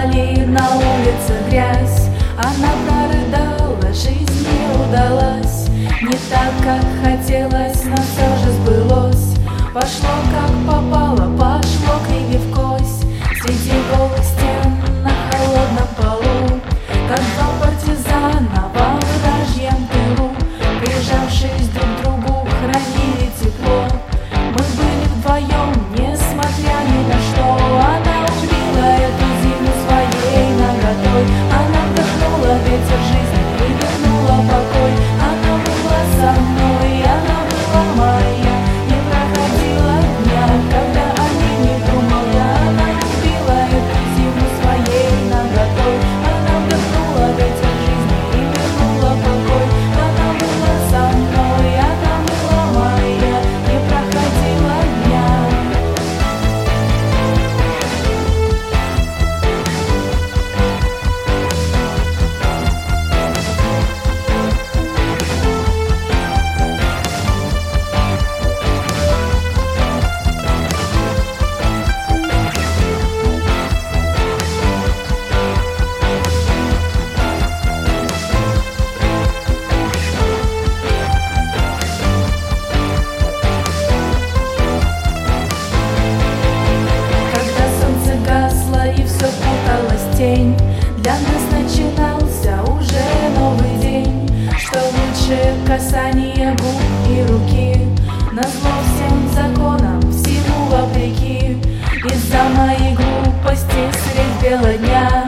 упали, на улице грязь. Она прорыдала, жизнь не удалась. Не так, как хотелось, но все же сбылось. Пошло как попало, пошло криви в кость. Среди голых стен на холодном полу, как два партизана во вражьем тылу, прижавшись друг к другу, хранили тепло. Мы были вдвоем, несмотря ни на что. Она убила эту зиму своей наготой. Она вдохнула ветер жизни и вернула покой. Она была со мной, она была моя. Не проходило дня, когда о ней не думал я. Она убила эту зиму своей наготой. Она вдохнула ветер жизни и вернула покой. Она была со мной, она была моя. Не проходило дня. Тень. Для нас начинался уже новый день. Что лучше касание губ и руки, назло всем законам, всему вопреки. Из-за моей глупости средь бела дня